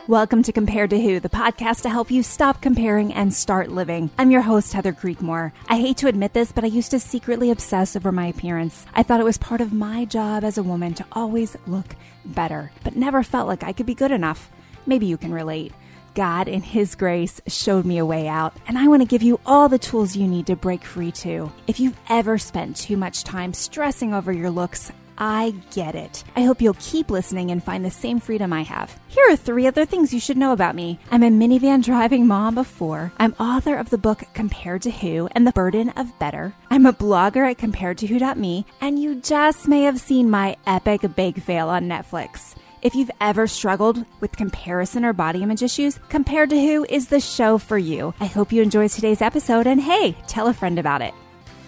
Welcome to Compared to Who, the podcast to help you stop comparing and start living. I'm your host, Heather Creekmore. I hate to admit this, but I used to secretly obsess over my appearance. I thought it was part of my job as a woman to always look better, but never felt like I could be good enough. Maybe you can relate. God, in His grace, showed me a way out, and I want to give you all the tools you need to break free too. If you've ever spent too much time stressing over your looks, I get it. I hope you'll keep listening and find the same freedom I have. Here are 3 other things you should know about me. I'm a minivan driving mom of 4. I'm author of the book Compared to Who and the Burden of Better. I'm a blogger at comparedtowho.me, and you just may have seen my epic bake fail on Netflix. If you've ever struggled with comparison or body image issues, Compared to Who is the show for you. I hope you enjoyed today's episode, and hey, tell a friend about it.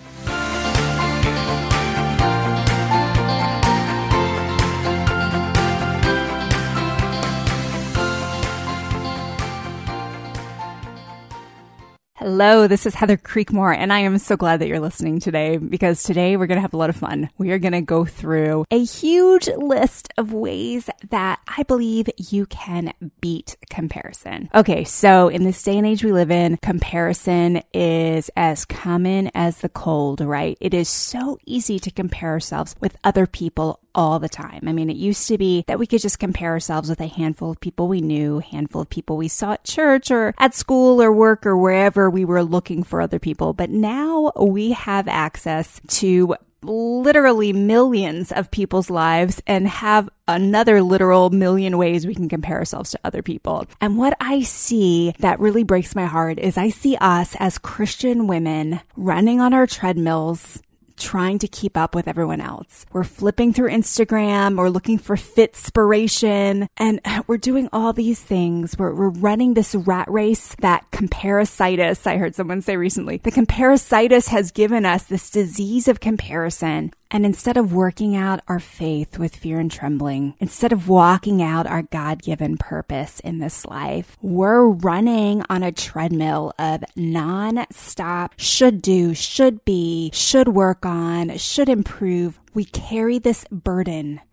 Hello, this is Heather Creekmore, and I am so glad that you're listening today because today we're going to have a lot of fun. We are going to go through a huge list of ways that I believe you can beat comparison. Okay, so in this day and age we live in, comparison is as common as the cold, right? It is so easy to compare ourselves with other people all the time. I mean, it used to be that we could just compare ourselves with a handful of people we knew, a handful of people we saw at church or at school or work or wherever we were looking for other people. But now we have access to literally millions of people's lives and have another literal million ways we can compare ourselves to other people. And what I see that really breaks my heart is I see us as Christian women running on our treadmills, trying to keep up with everyone else. We're flipping through Instagram, we're looking for fitspiration, and we're doing all these things. We're running this rat race that comparisitis, I heard someone say recently, the comparisitis has given us this disease of comparison. And instead of working out our faith with fear and trembling, instead of walking out our God-given purpose in this life, we're running on a treadmill of non-stop should do, should be, should work on, should improve. We carry this burden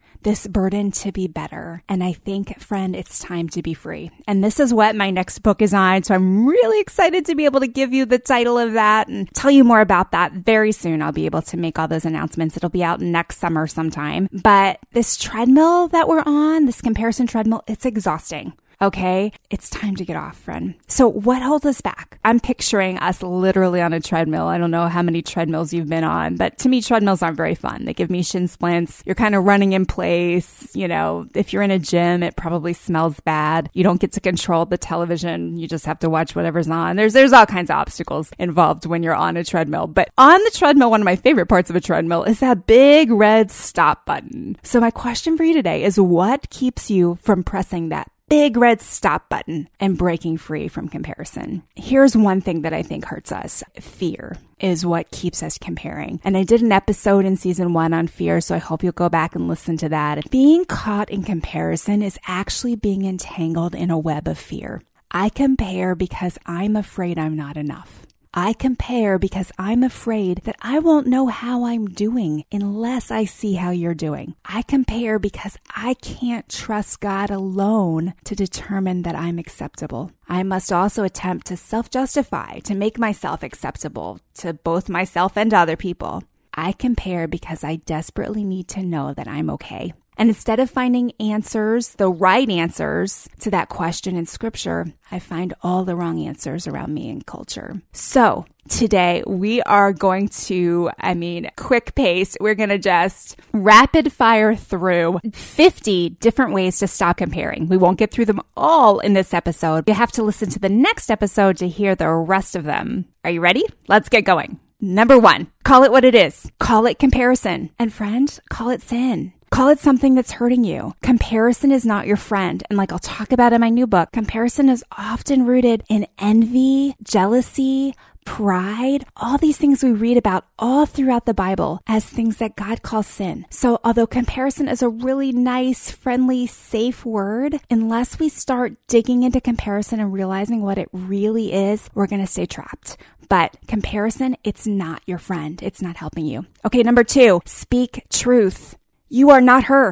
to be better. And I think, friend, it's time to be free. And this is what my next book is on. So I'm really excited to be able to give you the title of that and tell you more about that very soon. I'll be able to make all those announcements. It'll be out next summer sometime. But this treadmill that we're on, this comparison treadmill, it's exhausting. Okay, it's time to get off, friend. So what holds us back? I'm picturing us literally on a treadmill. I don't know how many treadmills you've been on, but to me, treadmills aren't very fun. They give me shin splints. You're kind of running in place. You know, if you're in a gym, it probably smells bad. You don't get to control the television. You just have to watch whatever's on. There's all kinds of obstacles involved when you're on a treadmill. But on the treadmill, one of my favorite parts of a treadmill is that big red stop button. So my question for you today is, what keeps you from pressing that big red stop button and breaking free from comparison? Here's one thing that I think hurts us. Fear is what keeps us comparing. And I did an episode in season 1 on fear, so I hope you'll go back and listen to that. Being caught in comparison is actually being entangled in a web of fear. I compare because I'm afraid I'm not enough. I compare because I'm afraid that I won't know how I'm doing unless I see how you're doing. I compare because I can't trust God alone to determine that I'm acceptable. I must also attempt to self-justify, to make myself acceptable to both myself and other people. I compare because I desperately need to know that I'm okay. And instead of finding answers, the right answers to that question in scripture, I find all the wrong answers around me in culture. So today we are going to, quick pace. We're going to just rapid fire through 50 different ways to stop comparing. We won't get through them all in this episode. You have to listen to the next episode to hear the rest of them. Are you ready? Let's get going. Number 1, call it what it is. Call it comparison. And friend, call it sin. Call it something that's hurting you. Comparison is not your friend. And like I'll talk about in my new book, comparison is often rooted in envy, jealousy, pride, all these things we read about all throughout the Bible as things that God calls sin. So although comparison is a really nice, friendly, safe word, unless we start digging into comparison and realizing what it really is, we're going to stay trapped. But comparison, it's not your friend. It's not helping you. Okay, number 2, speak truth. You are not her.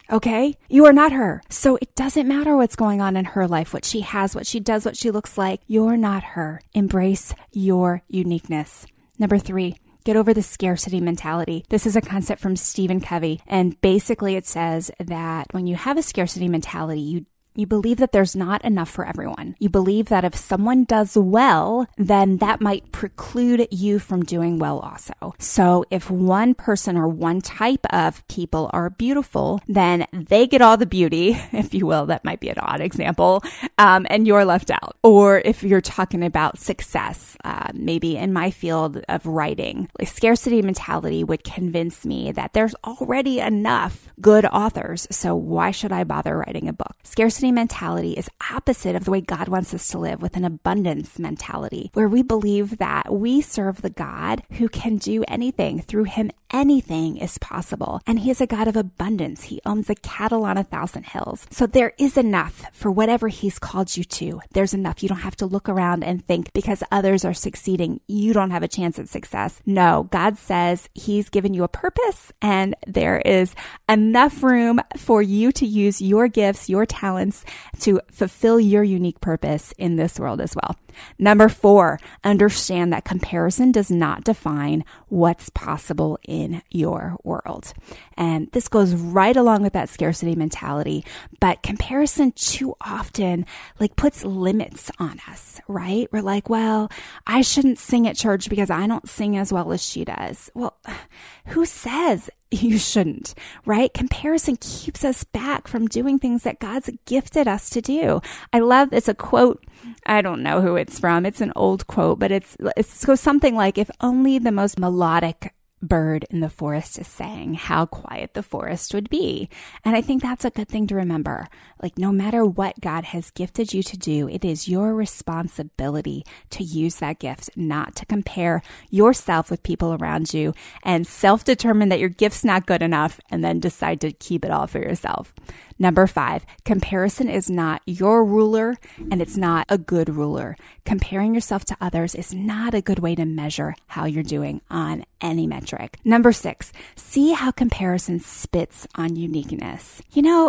Okay? You are not her. So it doesn't matter what's going on in her life, what she has, what she does, what she looks like. You're not her. Embrace your uniqueness. Number 3, get over the scarcity mentality. This is a concept from Stephen Covey. And basically it says that when you have a scarcity mentality, you believe that there's not enough for everyone. You believe that if someone does well, then that might preclude you from doing well also. So if one person or one type of people are beautiful, then they get all the beauty, if you will. That might be an odd example, and you're left out. Or if you're talking about success, maybe in my field of writing, like scarcity mentality would convince me that there's already enough good authors, so why should I bother writing a book? Scarcity mentality is opposite of the way God wants us to live, with an abundance mentality, where we believe that we serve the God who can do anything. Through him, anything is possible. And he is a God of abundance. He owns the cattle on 1,000 hills. So there is enough for whatever he's called you to. There's enough. You don't have to look around and think because others are succeeding, you don't have a chance at success. No, God says he's given you a purpose, and there is enough room for you to use your gifts, your talents, to fulfill your unique purpose in this world as well. Number 4, understand that comparison does not define what's possible in your world. And this goes right along with that scarcity mentality, but comparison too often puts limits on us, right? We're like, well, I shouldn't sing at church because I don't sing as well as she does. Well, who says you shouldn't, right? Comparison keeps us back from doing things that God's gifted us to do. I love, it's a quote. I don't know who it's from. It's an old quote, but it goes something like, if only the most melodic bird in the forest is sang, how quiet the forest would be. And I think that's a good thing to remember. No matter what God has gifted you to do, it is your responsibility to use that gift, not to compare yourself with people around you and self-determine that your gift's not good enough and then decide to keep it all for yourself. Number 5, comparison is not your ruler, and it's not a good ruler. Comparing yourself to others is not a good way to measure how you're doing on any metric. Number 6, see how comparison spits on uniqueness.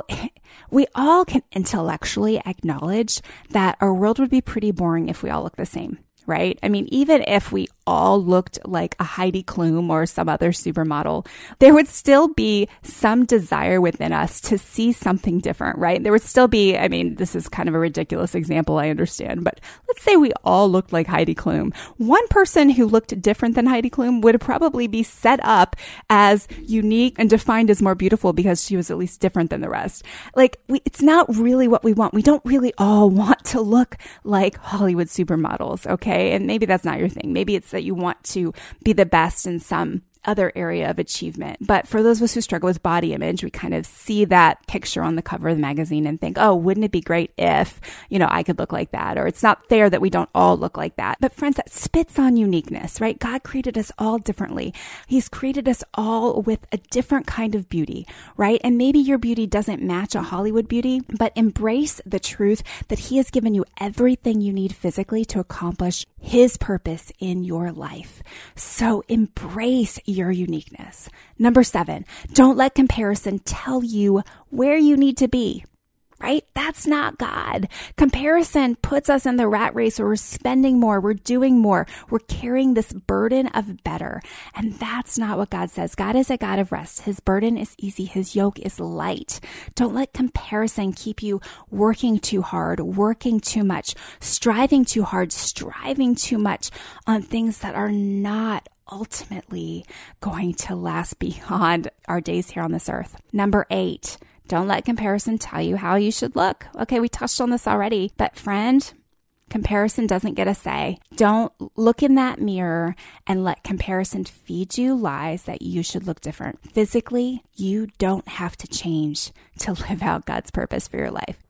We all can intellectually acknowledge that our world would be pretty boring if we all look the same, right? I mean, even if we all looked like a Heidi Klum or some other supermodel, there would still be some desire within us to see something different, right? There would still be, this is kind of a ridiculous example, I understand, but let's say we all looked like Heidi Klum. One person who looked different than Heidi Klum would probably be set up as unique and defined as more beautiful because she was at least different than the rest. It's not really what we want. We don't really all want to look like Hollywood supermodels, okay? And maybe that's not your thing. Maybe it's that you want to be the best in some other area of achievement. But for those of us who struggle with body image, we kind of see that picture on the cover of the magazine and think, oh, wouldn't it be great if, I could look like that? Or it's not fair that we don't all look like that. But friends, that spits on uniqueness, right? God created us all differently. He's created us all with a different kind of beauty, right? And maybe your beauty doesn't match a Hollywood beauty, but embrace the truth that he has given you everything you need physically to accomplish his purpose in your life. So embrace your uniqueness. Number 7, don't let comparison tell you where you need to be, right? That's not God. Comparison puts us in the rat race where we're spending more, we're doing more, we're carrying this burden of better. And that's not what God says. God is a God of rest. His burden is easy. His yoke is light. Don't let comparison keep you working too hard, working too much, striving too hard, striving too much on things that are not ultimately going to last beyond our days here on this earth. Number 8, don't let comparison tell you how you should look. Okay, we touched on this already, but friend, comparison doesn't get a say. Don't look in that mirror and let comparison feed you lies that you should look different. Physically, you don't have to change to live out God's purpose for your life.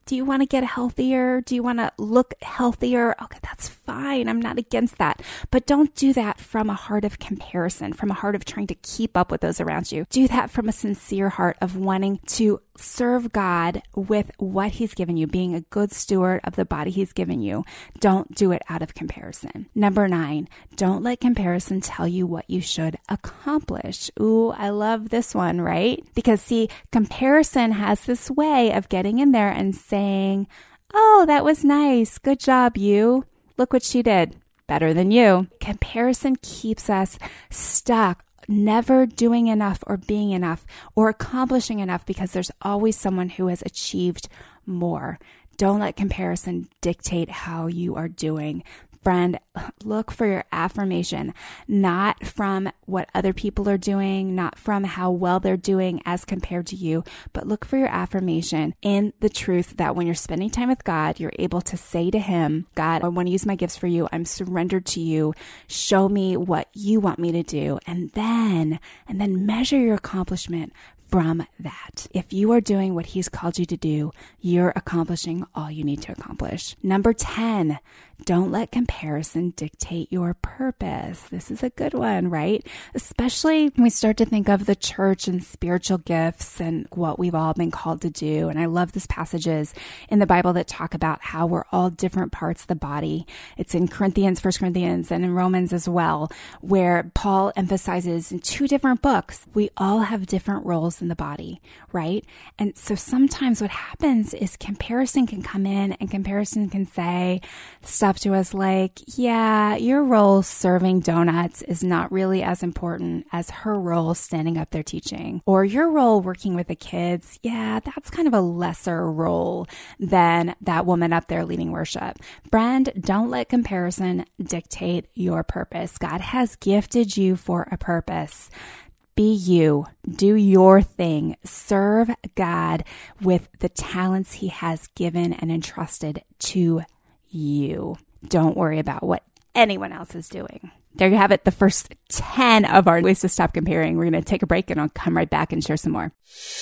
Do you want to get healthier? Do you want to look healthier? Okay, that's fine. I'm not against that. But don't do that from a heart of comparison, from a heart of trying to keep up with those around you. Do that from a sincere heart of wanting to serve God with what He's given you, being a good steward of the body He's given you. Don't do it out of comparison. Number 9, don't let comparison tell you what you should accomplish. Ooh, I love this one, right? Because see, comparison has this way of getting in there and saying, oh, that was nice. Good job, you. Look what she did. Better than you. Comparison keeps us stuck, never doing enough or being enough or accomplishing enough because there's always someone who has achieved more. Don't let comparison dictate how you are doing. Friend, look for your affirmation, not from what other people are doing, not from how well they're doing as compared to you, but look for your affirmation in the truth that when you're spending time with God, you're able to say to Him, God, I want to use my gifts for you. I'm surrendered to you. Show me what you want me to do. And then measure your accomplishment from that. If you are doing what He's called you to do, you're accomplishing all you need to accomplish. Number 10, don't let comparison dictate your purpose. This is a good one, right? Especially when we start to think of the church and spiritual gifts and what we've all been called to do. And I love these passages in the Bible that talk about how we're all different parts of the body. It's in Corinthians, 1 Corinthians, and in Romans as well, where Paul emphasizes in 2 different books, we all have different roles in the body, right? And so sometimes what happens is comparison can come in and comparison can say stuff to us like, yeah, your role serving donuts is not really as important as her role standing up there teaching. Or your role working with the kids, yeah, that's kind of a lesser role than that woman up there leading worship. Friend, don't let comparison dictate your purpose. God has gifted you for a purpose. Be you, do your thing, serve God with the talents He has given and entrusted to you. Don't worry about what anyone else is doing. There you have it, the first 10 of our ways to stop comparing. We're going to take a break and I'll come right back and share some more.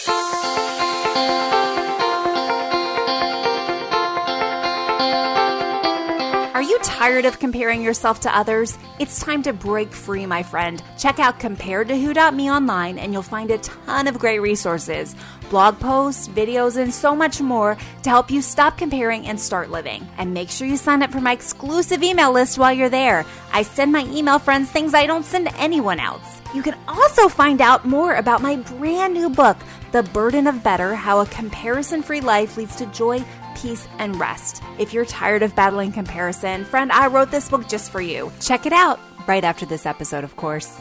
Are you tired of comparing yourself to others? It's time to break free, my friend. Check out comparedtowho.me online and you'll find a ton of great resources, blog posts, videos, and so much more to help you stop comparing and start living. And make sure you sign up for my exclusive email list while you're there. I send my email friends things I don't send anyone else. You can also find out more about my brand new book, The Burden of Better: How a Comparison-Free Life Leads to Joy, Peace, and Rest. If you're tired of battling comparison, friend, I wrote this book just for you. Check it out right after this episode, of course.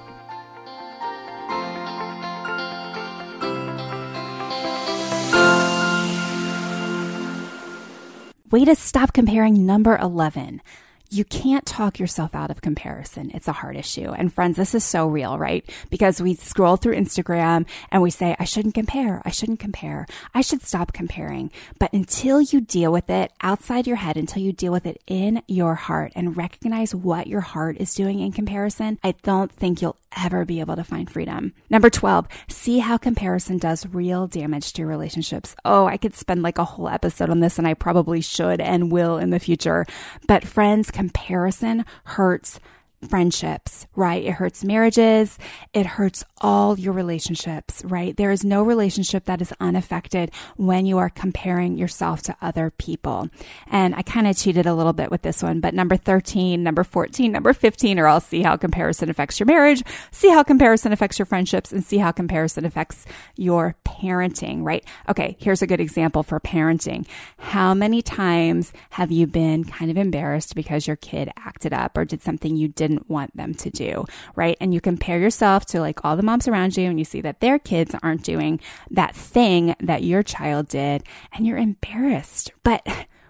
Way to stop comparing, number 11. You can't talk yourself out of comparison. It's a hard issue. And friends, this is so real, right? Because we scroll through Instagram and we say, I shouldn't compare. I shouldn't compare. I should stop comparing. But until you deal with it outside your head, until you deal with it in your heart and recognize what your heart is doing in comparison, I don't think you'll ever be able to find freedom. Number 12, see how comparison does real damage to your relationships. Oh, I could spend like a whole episode on this and I probably should and will in the future. But friends, comparison hurts friendships, right? It hurts marriages. It hurts all your relationships, right? There is no relationship that is unaffected when you are comparing yourself to other people. And I kind of cheated a little bit with this one, but number 13, number 14, number 15 are all see how comparison affects your marriage, see how comparison affects your friendships, and see how comparison affects your parenting, right? Okay, here's a good example for parenting. How many times have you been kind of embarrassed because your kid acted up or did something you didn't want them to do, right? And you compare yourself to like all the moms around you and you see that their kids aren't doing that thing that your child did and you're embarrassed. But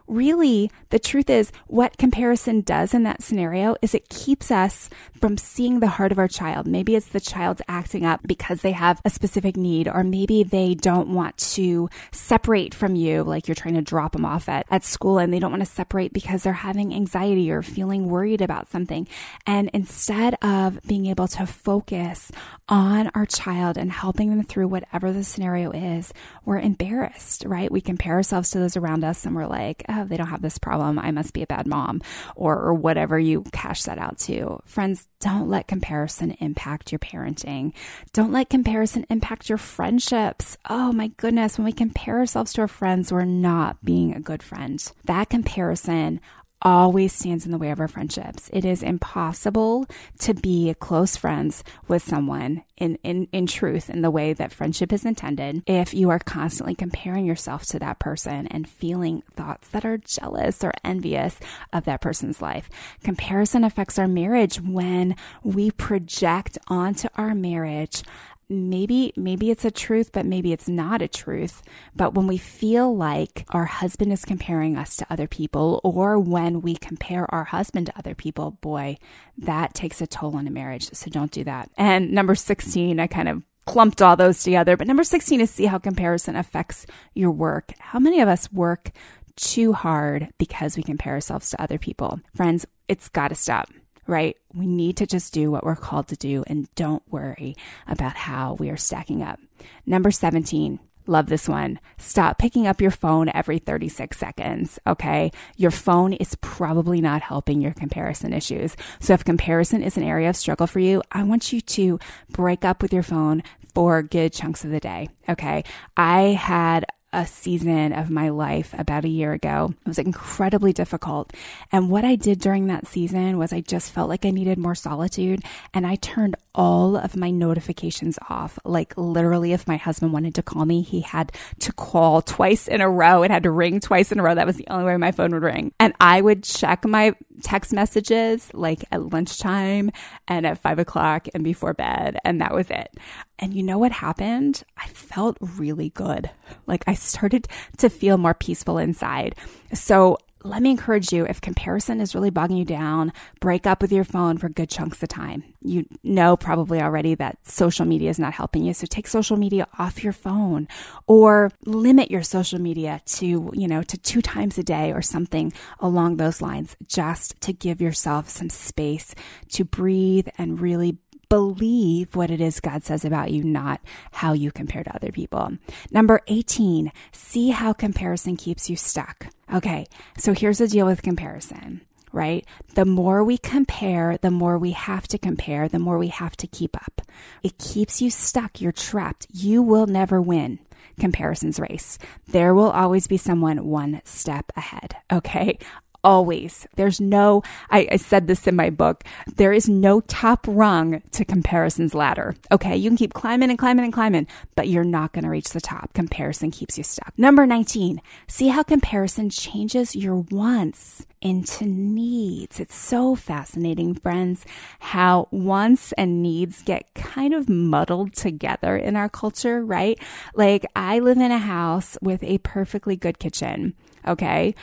really, the truth is what comparison does in that scenario is it keeps us from seeing the heart of our child. Maybe it's the child's acting up because they have a specific need, or maybe they don't want to separate from you, like you're trying to drop them off at school, and they don't want to separate because they're having anxiety or feeling worried about something. And instead of being able to focus on our child and helping them through whatever the scenario is, we're embarrassed, right? We compare ourselves to those around us and we're like, oh, they don't have this problem. I must be a bad mom, or whatever you cash that out to. Friends, don't let comparison impact your parenting. Don't let comparison impact your friendships. Oh my goodness, when we compare ourselves to our friends, we're not being a good friend. That comparison always stands in the way of our friendships. It is impossible to be close friends with someone in truth, in the way that friendship is intended, if you are constantly comparing yourself to that person and feeling thoughts that are jealous or envious of that person's life. Comparison affects our marriage when we project onto our marriage. Maybe it's a truth, but maybe it's not a truth. But when we feel like our husband is comparing us to other people, or when we compare our husband to other people, boy, that takes a toll on a marriage. So don't do that. And number 16, I kind of clumped all those together. But number 16 is see how comparison affects your work. How many of us work too hard because we compare ourselves to other people? Friends, it's got to stop. Right? We need to just do what we're called to do and don't worry about how we are stacking up. Number 17, love this one. Stop picking up your phone every 36 seconds. Okay. Your phone is probably not helping your comparison issues. So if comparison is an area of struggle for you, I want you to break up with your phone for good chunks of the day. Okay. I had a season of my life about a year ago. It was incredibly difficult. And what I did during that season was I just felt like I needed more solitude, and I turned all of my notifications off. Like literally, if my husband wanted to call me, he had to call twice in a row. It had to ring twice in a row. That was the only way my phone would ring. And I would check my text messages like at lunchtime and at 5 o'clock and before bed. And that was it. And you know what happened? I felt really good. Like I started to feel more peaceful inside. So let me encourage you, if comparison is really bogging you down, break up with your phone for good chunks of time. You know probably already that social media is not helping you. So take social media off your phone, or limit your social media to 2 times a day or something along those lines, just to give yourself some space to breathe and really believe what it is God says about you, not how you compare to other people. Number 18, see how comparison keeps you stuck. Okay, so here's the deal with comparison, right? The more we compare, the more we have to compare, the more we have to keep up. It keeps you stuck. You're trapped. You will never win comparison's race. There will always be someone one step ahead. Okay. Always. There's no, I said this in my book, there is no top rung to comparison's ladder. Okay. You can keep climbing and climbing and climbing, but you're not going to reach the top. Comparison keeps you stuck. Number 19, see how comparison changes your wants into needs. It's so fascinating, friends, how wants and needs get kind of muddled together in our culture, right? Like I live in a house with a perfectly good kitchen. Okay.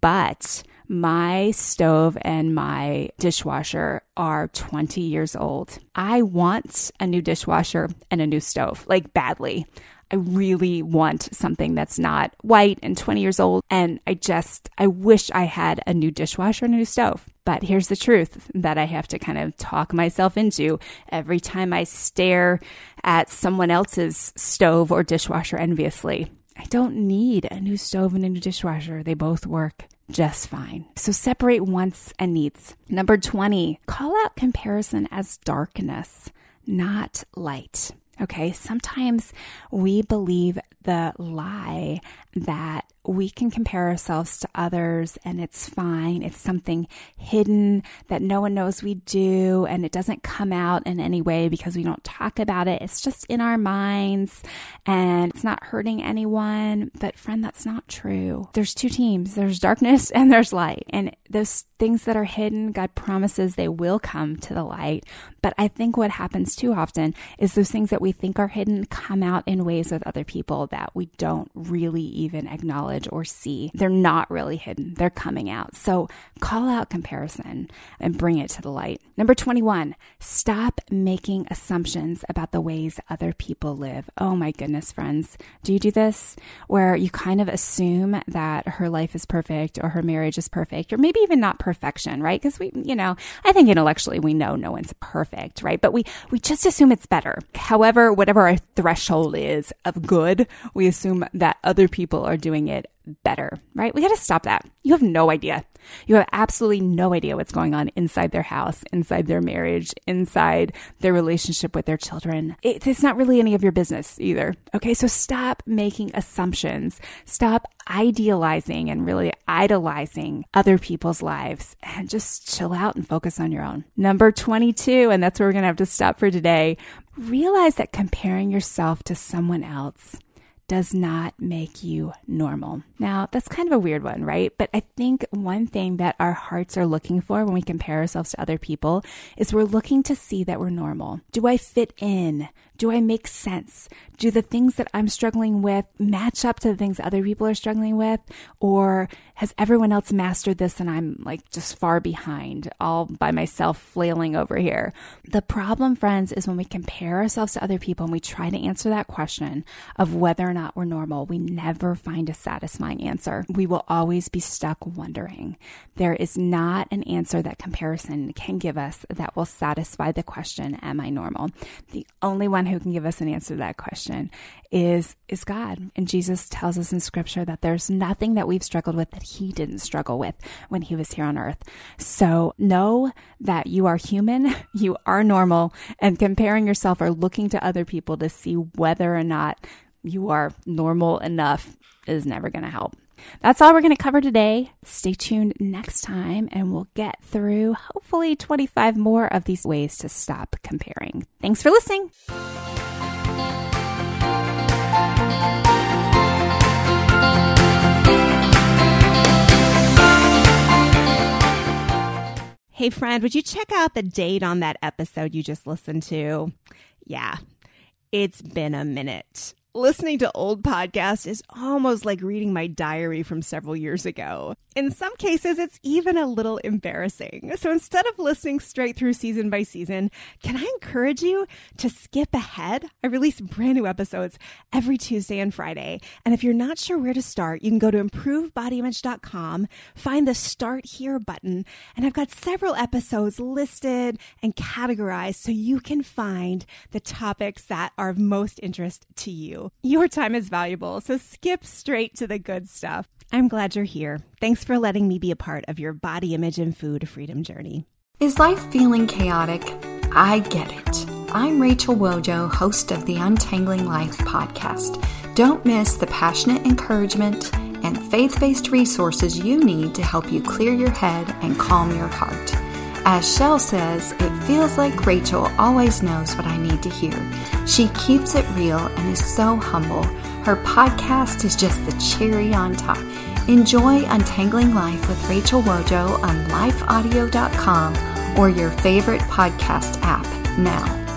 But my stove and my dishwasher are 20 years old. I want a new dishwasher and a new stove, like badly. I really want something that's not white and 20 years old. And I wish I had a new dishwasher and a new stove. But here's the truth that I have to kind of talk myself into every time I stare at someone else's stove or dishwasher enviously. I don't need a new stove and a new dishwasher. They both work just fine. So separate wants and needs. Number 20, call out comparison as darkness, not light. Okay, sometimes we believe the lie that we can compare ourselves to others and it's fine. It's something hidden that no one knows we do, and it doesn't come out in any way because we don't talk about it. It's just in our minds and it's not hurting anyone. But friend, that's not true. There's two teams. There's darkness and there's light. And those things that are hidden, God promises they will come to the light. But I think what happens too often is those things that we think are hidden come out in ways with other people that we don't really even acknowledge acknowledge or see. They're not really hidden. They're coming out. So call out comparison and bring it to the light. Number 21, stop making assumptions about the ways other people live. Oh my goodness, friends. Do you do this? Where you kind of assume that her life is perfect or her marriage is perfect, or maybe even not perfection, right? Because I think intellectually we know no one's perfect, right? But we just assume it's better. However, whatever our threshold is of good, we assume that other people are doing it better, right? We got to stop that. You have no idea. You have absolutely no idea what's going on inside their house, inside their marriage, inside their relationship with their children. It's not really any of your business either. Okay, so stop making assumptions. Stop idealizing and really idolizing other people's lives and just chill out and focus on your own. Number 22, and that's where we're going to have to stop for today. Realize that comparing yourself to someone else does not make you normal. Now, that's kind of a weird one, right? But I think one thing that our hearts are looking for when we compare ourselves to other people is we're looking to see that we're normal. Do I fit in? Do I make sense? Do the things that I'm struggling with match up to the things other people are struggling with? Or has everyone else mastered this and I'm like just far behind, all by myself flailing over here? The problem, friends, is when we compare ourselves to other people and we try to answer that question of whether or not we're normal, we never find a satisfying answer. We will always be stuck wondering. There is not an answer that comparison can give us that will satisfy the question, am I normal? The only one who can give us an answer to that question is God. And Jesus tells us in scripture that there's nothing that we've struggled with that he didn't struggle with when he was here on earth. So know that you are human, you are normal, and comparing yourself or looking to other people to see whether or not you are normal enough is never going to help. That's all we're going to cover today. Stay tuned next time and we'll get through hopefully 25 more of these ways to stop comparing. Thanks for listening. Hey friend, would you check out the date on that episode you just listened to? Yeah, it's been a minute. Listening to old podcasts is almost like reading my diary from several years ago. In some cases, it's even a little embarrassing. So instead of listening straight through season by season, can I encourage you to skip ahead? I release brand new episodes every Tuesday and Friday. And if you're not sure where to start, you can go to improvedbodyimage.com, find the Start Here button, and I've got several episodes listed and categorized so you can find the topics that are of most interest to you. Your time is valuable, so skip straight to the good stuff. I'm glad you're here. Thanks for letting me be a part of your body image and food freedom journey. Is life feeling chaotic? I get it. I'm Rachel Wojo, host of the Untangling Life podcast. Don't miss the passionate encouragement and faith-based resources you need to help you clear your head and calm your heart. As Shell says, it feels like Rachel always knows what I need to hear. She keeps it real and is so humble. Her podcast is just the cherry on top. Enjoy Untangling Life with Rachel Wojo on lifeaudio.com or your favorite podcast app now.